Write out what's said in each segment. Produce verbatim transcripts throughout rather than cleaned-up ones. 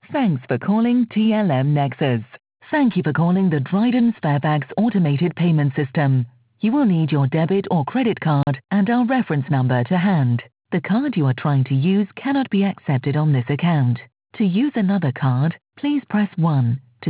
Thanks for calling T L M Nexus. Thank you for calling the Dryden Sparebags automated payment system. You will need your debit or credit card and our reference number to hand. The card you are trying to use cannot be accepted on this account. To use another card, please press one. To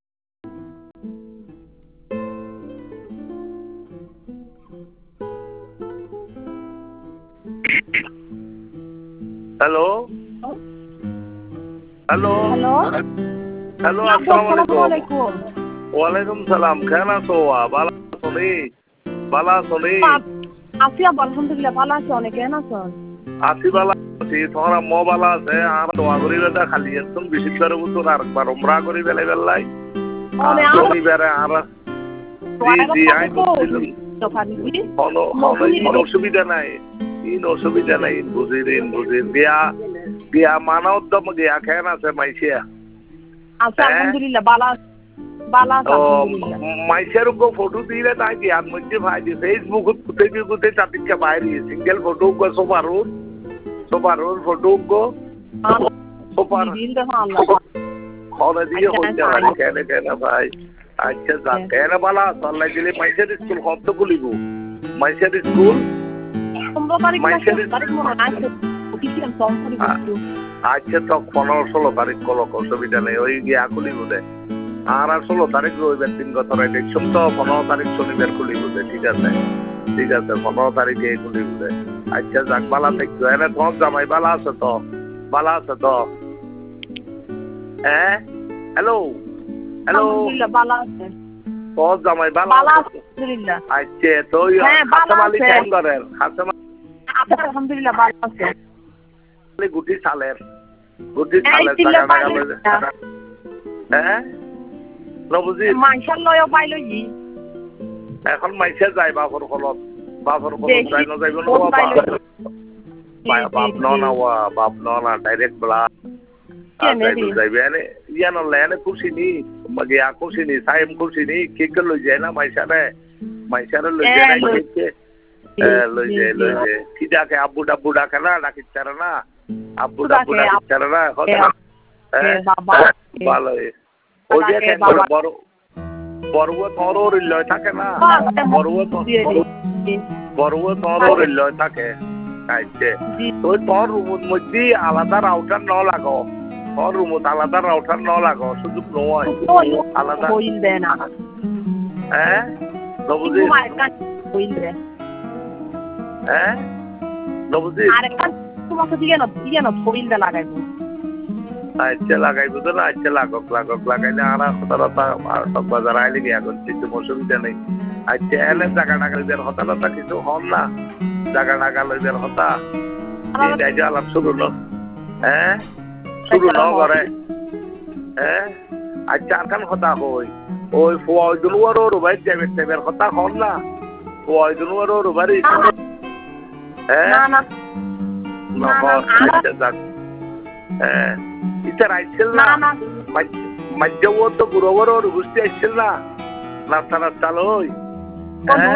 Hello? Hello? Hello? Hello, assalamualaikum. Waalaikumsalam. Kena soa, bala soni. Bala soni. Asia alhamdulillah bala soni kena son. Asi bala si thora mo bala se ar doa kori beda khali একদম বেশি করে উত্তর আর একবার উমরা করি বেলে বেলাই। Ole আমি বেরে আর জি জি আই বুঝছিলাম। হলো হলো কোনো অসুবিধা নাই। ইন অসুবিধা নাই বুঝিরিন বুঝির দিয়া দিয়া মানা উদ্যম দিয়া কেন আছে মাইশিয়া। আচ্ছা আলহামদুলিল্লাহ বালা বালা আলহামদুলিল্লাহ মাইশিয়ার কো ফটো দিলে তাই কি আর মধ্যে ভাই দি ফেসবুক কুতে কি কুতে চাটিকা বাইরে সিঙ্গেল ফটো কো সোপারুন সোপারুন ফটো কো সোপার দিন দেখো আল্লাহ হলে দিয়ে হচ্ছে আরে কেন কেন ভাই আচ্ছা যা কেন বালা আল্লাহ দিলে মাইশিয়ার স্কুল কত খুলিব মাইশিয়ার স্কুল পনেরো তারিখ তারিখ মনে আছে অফিসিয়াল ফর্ম করে আচ্ছা তো পনেরো ষোলো তারিখ কল অসুবিধা নেই ওই গিয়া খুলিব দে আর আর ষোলো তারিখ রবিবার দিন গত ইলেকশন তো পনেরো তারিখ শনিবার খুলিব দে ঠিক আছে ঠিক আছে পনেরো তারিখে খুলিব দে আচ্ছা যাক বালা দেখছো এনে তোমার জামাই বালা আছে তো বালা আছে তো হ্যাঁ হ্যালো হ্যালো বালা আছে তোর জামাই বালা আছে আচ্ছা তো হাসাম আলী কেন করেন হাসাম আলহামদুলিল্লাহ বালা আছে গুটি সালের গুটি সালের টাকা টাকা লইলে হ্যাঁ নবুজি মাইশাল লয় পাইলো জি এখন মাইশা যায় বাপর ফলত বাপর ফলত যাই না যাইব না বাপ বাপ ন না ওয়া বাপ ন না ডাইরেক্ট বলা যাইবে এনে ইয়ান লেনে খুশি নি মগে আ খুশি নি সাইম খুশি নি কেক লই যায় না মাইশা রে মাইশা রে লই যায় না কেক লই যায় লই যায় কি ডাকে আব্বু ডাব্বু ডাকে না ডাকিতে না আব্বু ডাব্বু ডাকিতে না বাবা ভালো ওই যে কেন বড় বড় তরর লয় থাকে না বড় বড় তরর লয় থাকে আইছে ওই তোর রুমের মধ্যে আলাদা রাউটার ন লাগো তোর রুমত আলাদা রাউটার ন লাগো সুযোগ নয় আলাদা কইল দে না হ্যাঁ নবুজি হ্যাঁ নবুজি আরেকটা তোমাকে দিয়ে না দিয়ে না কইল দে লাগাইবো আচ্ছা লাগাইবো তো না আচ্ছা লাগক লাগক লাগাইলে আর কথা আর সব বাজার আইলে গিয়া করছি তো অসুবিধা নেই আচ্ছা এলে জায়গা টাকা লইবার কথা না কিছু হন না জায়গা টাকা লইবার কথা এই যে আলাপ শুরু ন হ্যাঁ শুরু ন করে হ্যাঁ আচ্ছা আর কান কথা হই ওই ফুয়াই দুনুয়ার ওর ভাই যাবে যাবে কথা হন না ফুয়াই দুনুয়ার ওর বাড়ি হ্যাঁ না না না আচ্ছা যাক হ্যাঁ ইতার আইছিল না মাঝে ও তো গুরুবার ওর বুঝতে আইছিল না রাস্তা রাস্তা লই হ্যাঁ